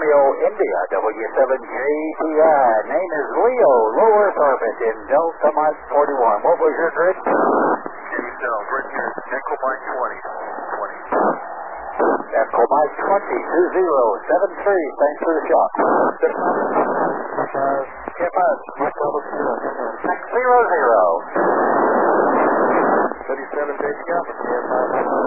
Romeo India, W7JTI. Name is Leo, low Earth orbit in Delta Mike 41. What was your grid? Grid here, Echo Mike 20. Echo Mike 20, 2073. Thanks for the shot. KF5, Mike Bravo Sierra. 600. 37 Daisy Alpha, KF5, Mike Bravo.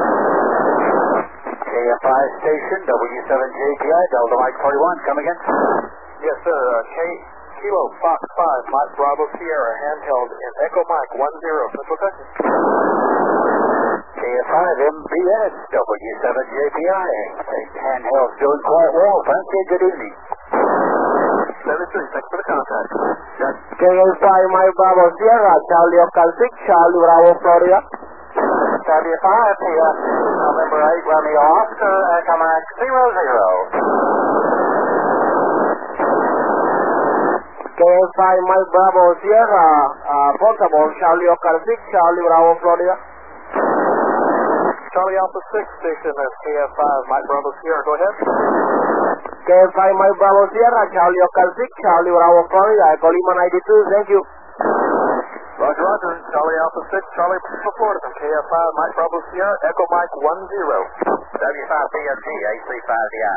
KF5 station, W7JTI, Delta Mike 41. Come again? Yes, sir. Kilo Fox 5, Mike Bravo Sierra, handheld in Echo Mike 10, Central Texas. KF5 MBS, W7JTI. Handheld's doing quite well. Thank you. Good evening. 73, thanks for the contact. KF5 Mike Bravo Sierra, Charlie Oscar 6, Charlie Bravo, Florida. W5 PF, November 8, Romeo Oscar, Echo Mike 00. KF5 Mike Bravo Sierra, portable, Charlie Oscar 6, Charlie Bravo, Florida. Charlie Alpha 6 station, that's KF5, Mike Bravo Sierra, go ahead. KF5 Mike Bravo Sierra, Charlie Oscar 6, Charlie Bravo, Florida, Echo Lima 92, thank you. Roger, roger. Charlie Alpha 6, Charlie Bravo, Florida, from KF5, Mike Bravo Sierra, Echo Mike 10. W5 PFT, AC5DI.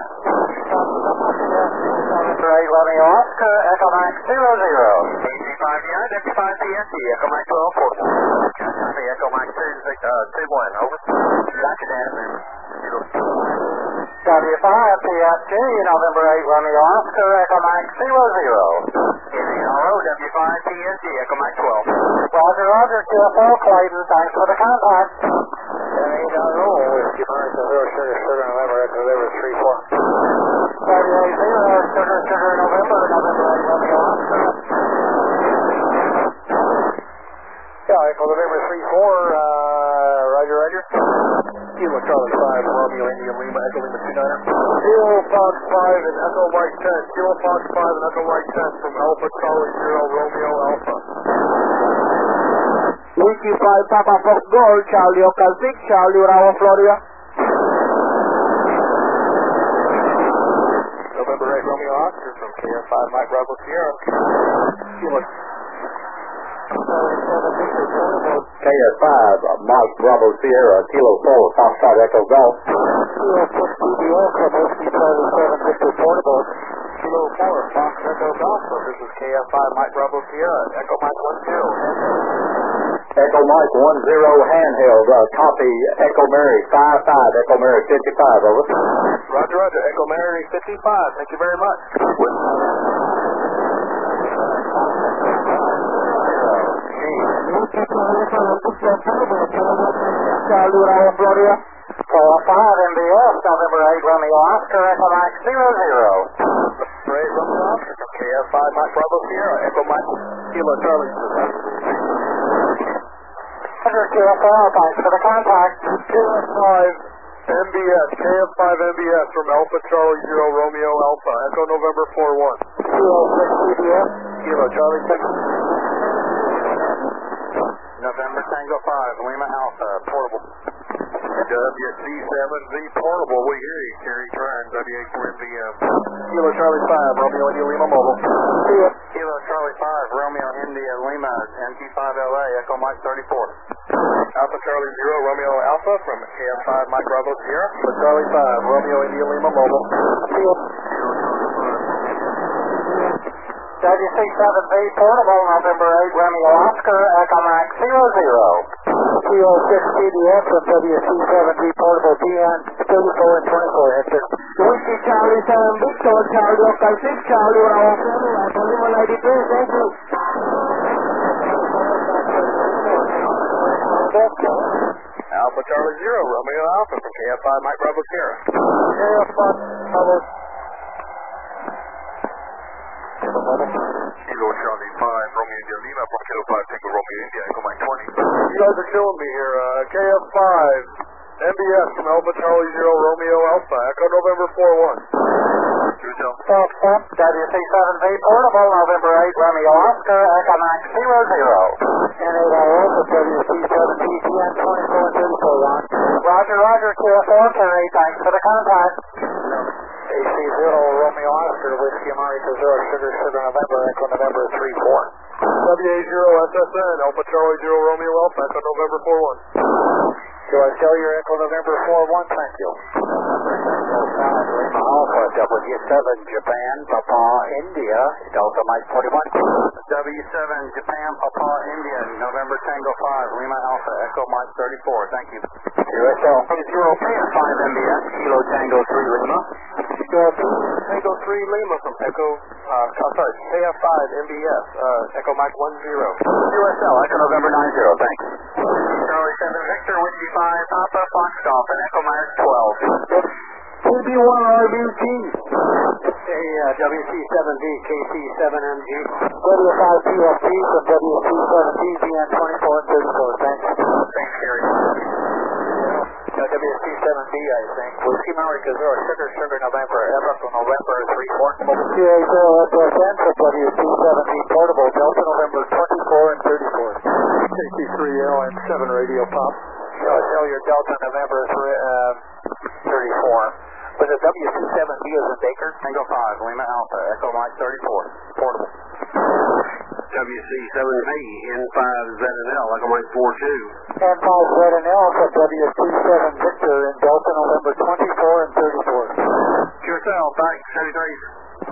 November 8, Romeo Oscar, Echo Mike 00. AC5DI, W5 PFT, Echo Mike 12, portable. Copy, Echo Mike 21, over. Gotcha, Dan. W5 PFT, November 8, Romeo Oscar, Echo Mike 00. Indiana W5 PFT, Echo Mike 12. Roger, roger, QFL Clayton, thanks for the contact. Whiskey Mike, Sugar, November, Echo November 34. 38-0, Sugar, November 8, Romeo Oscar. Yeah, Echo November 34, roger, roger. Kilo Charlie 5, Romeo India Lima, Echo Lima 29er. Kilo Fox 5 and Echo Mike 10. Kilo Fox 5 and Echo Mike 10 from Alpha Charlie 0, Romeo Alpha. Whiskey 5 Papa Fox Gold, Charlie Oscar 6, Charlie Bravo, Florida. November 8, Romeo Oscar from KF5, Mike Bravo Sierra. Kilo KF5, Mike Bravo Sierra, Kilo 4, Foxtrot Echo Golf. Kilo 6 BBS, Whiskey Charlie 7, Victor Portable. Kilo 4, Fox Echo Golf. This is KF5, Mike Bravo Sierra, Echo Mike 10. Echo Mike 10 handheld, copy Echo Mary 55, Echo Mary 55, over. Roger, roger, Echo Mary 55, thank you very much. Charlie Bravo, Florida. KF5 MBS, November 8, Romeo Oscar, Echo Mike 00. Great, Romeo Oscar from KF5, Mike Bravo Sierra, Echo Mike Kilo Charlie. Roger, QFL, thanks for the contact. KF5 MBS, KF5 MBS from Alpha Charlie 0, Romeo Alpha, Echo November 41. Kilo 6 BBS. Kilo Charlie 6. November Tango 5, Lima Alpha, portable. WC7V portable, we hear you, Terry Trine, W84MVM. Kilo Charlie 5, Romeo India Lima Mobile. Kilo Charlie 5, Romeo India Lima, NT5LA, Echo Mike 34. Alpha Charlie 0, Romeo Alpha from KF5, Mike Bravo Sierra. Alpha Charlie 5, Romeo India Lima Mobile. WC7V portable, November 8, Romeo Oscar, Echo Mike 00. Kilo 6 BBS from WC7V portable, TN 34 and 24, Hector. Whiskey Charlie 7, Victor, Charlie Oscar 6, Charlie Bravo, Florida, Echo Lima 93, thank you. Alpha Charlie 0, Romeo Alpha from KF5, Mike Bravo Sierra. KF5, Bravo. Kilo Charlie 5, Romeo India Lima from Kilo 5, Tango Romeo India, Echo Mike 20. You guys are killing me here. KF5, MBS from Alpha Charlie 0, Romeo Alpha, Echo November 41. WC7V portable, November 8, Romeo Oscar, Echo Mike 00. NAIS at WC7V, TN 24 and 34, Ron. Roger, roger, QFL Terry, thanks for the contact. AC0, Oscar, Whiskey America 0, Sugar, Sugar, November, Echo November 3-4. WA0SSN, Alpha Charlie 0, Romeo Alpha, Echo November 4-1. Do I tell your Echo November 4-1? Thank you. Lima Alpha, W7 Japan, Papa India, Delta Mike 41. W7 Japan, Papa India, November Tango 5, Lima Alpha, Echo Mike 34. Thank you. USL. 0 KF5 MBS, Kilo Tango 3 Lima. Tango 3 Lima from Echo, KF5 MBS, Echo Mike 10. USL, Echo November 90, thanks. Charlie 7 Victor, Whiskey 5, Papa, Fox Golf, and Echo Mike 12. KB1 RBT. WC7V, KC7MG. W5 PFT from WC7V, BN24 and 34. Thanks. Thanks, Gary. WC7B, I think. Whiskey America 0, Sugar, Sugar, November, Echo November 3-4. CA0 SSN from WC7V Portable, Delta November 24 and 34. KC3L and 7 Radio Pop. Tell your Delta November 34. Was it WC7B as in Baker? Tango 5, Lima Alpha, Echo Mike 34, portable. WC7V, N5ZNL, Echo Mike 42. N5ZNL from WC7 Victor in Delta November 24 and 34. QSL, back, 73.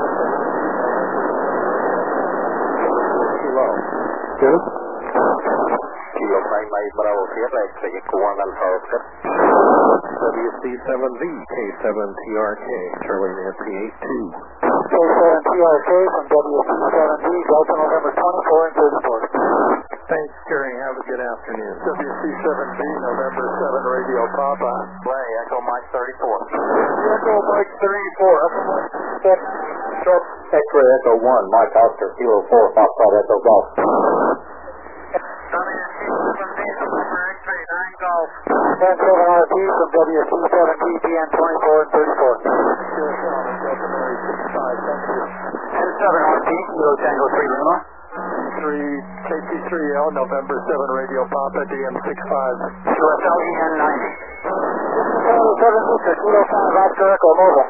Kilo. Good. Kilo Prime Bravo Sierra, Proyecto 1 Alpha Oscar. WC7V, K7TRK, Charlie Nancy 82. K7TRK from WC7V, Delta November 24 and 34. Thanks, Gary. Have a good afternoon. WC7V, November 7 Radio Papa. Ray, Echo Mike 34. Echo Mike 34. Echo Mike 4. X-ray Echo 1, Mike Oscar, Kilo 4, Foxtrot Echo Golf. WC7V, November X-ray 9 Golf. N7RP from WC7V, BN24 and 34. N7RP, Kilo Tango 3 Lima. KC3L, November 7 Radio Papa, DM65. QSL EN90. Kilo 5 Oscar Echo Mobile.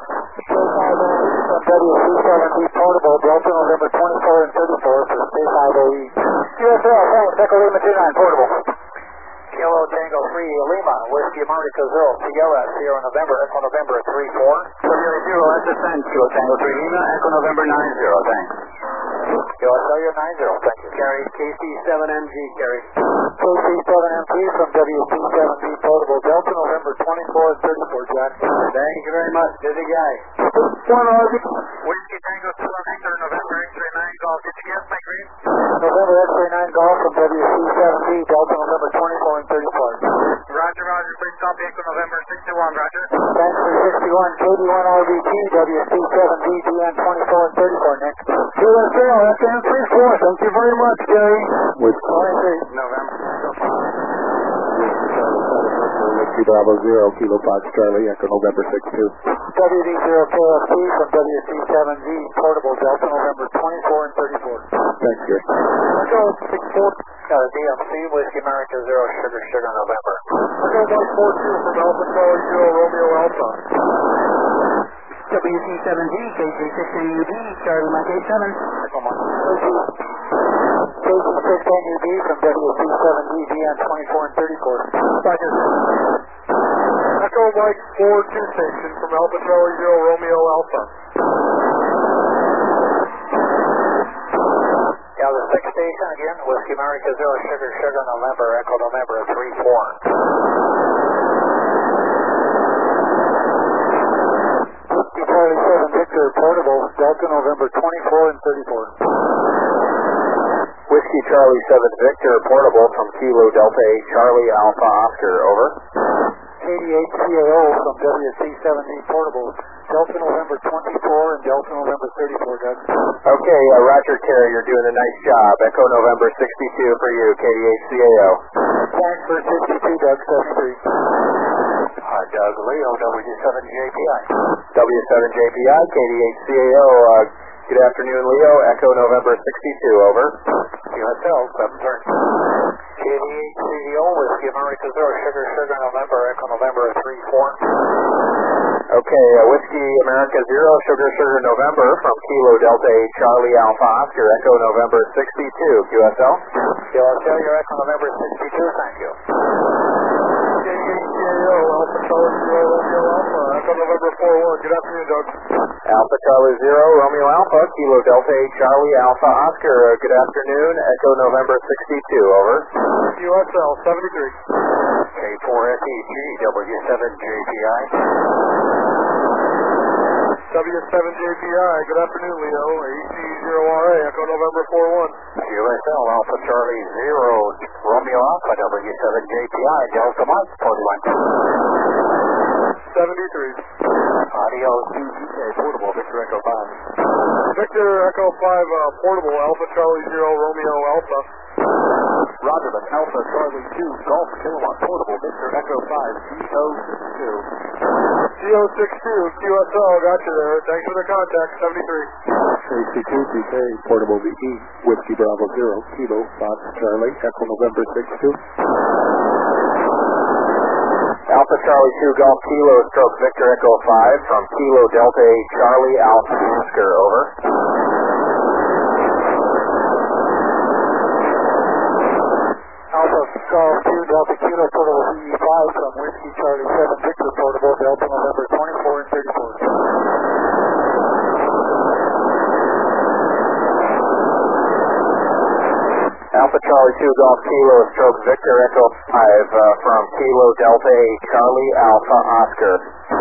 WC7V Portable, Delta November 24 and 34 for K5OE. QSL, thanks, Echo Lima 29, Portable. Kilo Tango 3 Lima, Whiskey America 0, Sierra, Sierra November, Echo November 3-4. WA0 SSN, Kilo Tango 3 Lima, Echo November 90, thanks. QSL, you're 90, thank you. Gary, KC7MG, Gary. KC7MG from WC7V Portable, Delta November 24 and 34, Jack. Thank you very much, busy guy. One RB. Whiskey Tango 2 Victor, November X-ray 9 Golf. Did you guess, Mike Green? November X-ray 9 Golf from WC7V, Delta November 24 and 34. Roger, please copy Echo November 61, Roger. Thanks for 61, KD1 RBT, WC7V, DN24 and 34, Nick. QSL, FN34, thank you very much, Gary. With 23. November. Whiskey Bravo 0, Kilo Fox Charlie, Echo November 62. WD0KFT from WC7V, Portable, Delta November 24 and 34. Thanks, Gary. Echo 64. DMC, Whiskey America 0, Sugar, Sugar, November. Echo Mike 42 from Alpha Charlie 0, Romeo Alpha. WC7G, KC16UD, Charlie Mike 87. Echo Mike. KC16UD from WC7V, DN24 and 34. Roger. Echo Mike 42 station from Alpha Charlie 0, Romeo Alpha. Yeah, the 6th station again, Whiskey America 0, Sugar, Sugar, November, Echo November 3-4. Whiskey Charlie 7 Victor, Portable, Delta November 24 and 34. Whiskey Charlie 7 Victor, Portable from Kilo Delta 8 Charlie Alpha Oscar, over. 88CAO from WC7V Portable, Delta November 24 and Delta November 34, Doug. Okay, Roger Terry, you're doing a nice job. Echo November 62 for you, KD8CAO. Thanks for 62, Doug, 73. Hi, Doug Leo, W7JPI. W7JPI, KD8CAO. Good afternoon, Leo. Echo November 62, over. QSL, 730. KD8CDO, Whiskey America 0, Sugar, Sugar, November, Echo November 3-4. Okay, Whiskey America 0, Sugar November from Kilo Delta 8 Charlie Alpha Oscar, Echo November 62, QSL. QSL, your Echo November 62, thank you. Alpha Charlie 0, Romeo Alpha, Echo November 41. Good afternoon, Doug. Alpha Charlie 0, Romeo Alpha, Kilo Delta 8 Charlie Alpha Oscar, good afternoon, Echo November 62, over. QSL 73. K4SEG, W7JPI. W7JPI, good afternoon, Leo. AC0RA, Echo November 41. QSL, Alpha Charlie 0, Romeo Alpha, W7JPI, Delta Mike, 41. 73. Audio CGK, portable, Victor Echo 5. Victor Echo 5, portable, Alpha Charlie 0, Romeo Alpha. Rogerman, Alpha Charlie 2, Golf Kilowatt, portable, Victor Echo 5, CO62. CO62, QSL, got you there. Thanks for the contact, 73. AC2DK, portable VE, Whiskey Bravo 0, Kilo, Fox Charlie, Echo November 62. Alpha Charlie 2 Golf Kilo stroke Victor Echo 5 from Kilo Delta 8 Charlie Alpha Oscar, over. Alpha Golf 2 Delta Kilo portable VE5 from Whiskey Charlie 7 Victor portable Delta November 24 and 34. Alpha Charlie 2 Golf Kilo stroke Victor Echo 5 from Kilo Delta 8 Charlie Alpha Oscar.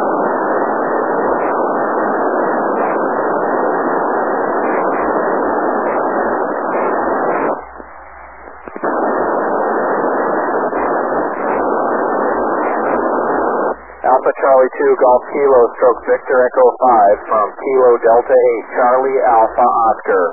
Alpha Charlie 2 Golf Kilo stroke Victor Echo 5 from Kilo Delta 8 Charlie Alpha Oscar.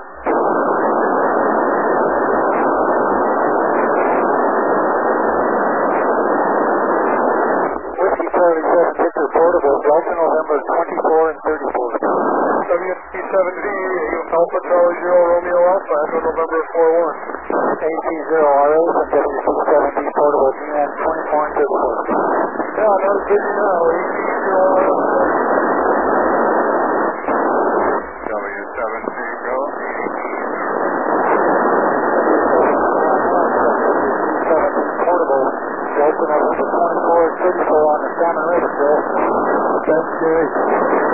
Whiskey Charlie 7 Victor portable Delta November 24 and 34. WP7D, Alpha Charlie 0, Romeo Alpha, Echo November 41. AC0RA from WP7D portable DN 24 and 34. Yeah, not as busy now. AC0RA. W7D, go. Portable Delta November 24 and 34 on the Salmon River, Bill. That's great.